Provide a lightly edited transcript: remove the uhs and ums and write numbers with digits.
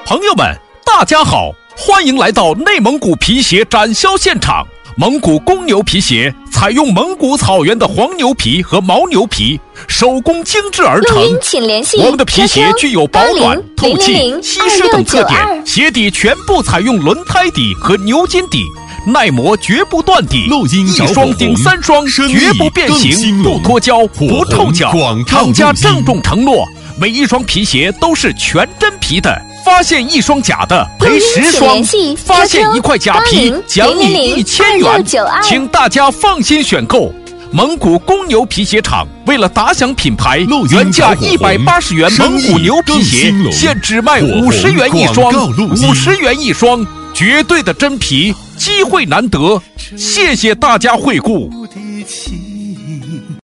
朋友们，大家好，欢迎来到内蒙古皮鞋展销现场。蒙古公牛皮鞋采用蒙古草原的黄牛皮和牦牛皮，手工精制而成。我们的皮鞋具有保暖、透气、吸湿等特点，鞋底全部采用轮胎底和牛筋底，耐磨绝不断底，一双顶3双，绝不变形，不脱胶，不臭脚。厂家郑重承诺，每一双皮鞋都是全真皮的。发现1双假的赔10双，发现1块假皮奖你1000元，请大家放心选购。蒙古公牛皮鞋厂为了打响品牌，原价180元蒙古牛皮鞋现只卖50元一双，50元一双，绝对的真皮，机会难得。谢谢大家惠顾。